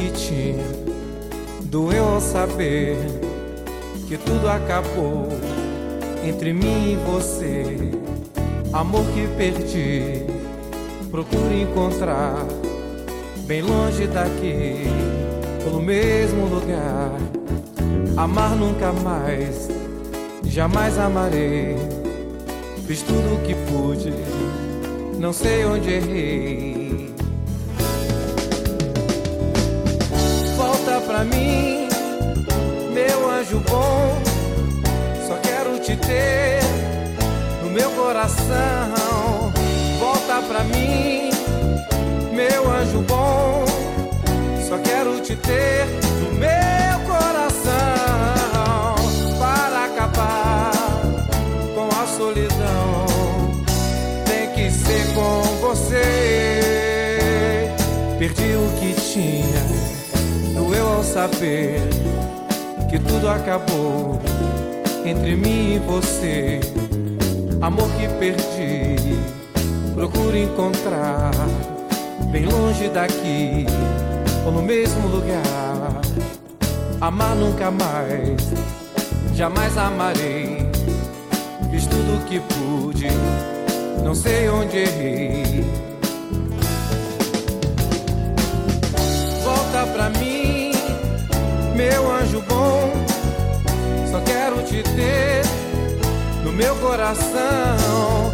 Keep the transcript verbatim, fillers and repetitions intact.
que tinha, doeu ao saber que tudo acabou entre mim e você. Amor que perdi, procuro encontrar bem longe daqui, pelo mesmo lugar. Amar nunca mais, jamais amarei. Fiz tudo o que pude, não sei onde errei. Volta pra mim, meu anjo bom, só quero te ter no meu coração. Volta pra mim, meu anjo bom, só quero te ter no meu coração. Para acabar com a solidão, tem que ser com você. Perdi o que tinha, doeu ao saber que tudo acabou entre mim e você. Amor que perdi, procuro encontrar bem longe daqui, ou no mesmo lugar. Amar nunca mais, jamais amarei. Fiz tudo o que pude, não sei onde errei. Volta pra mim, meu anjo bom, só quero te ter no meu coração.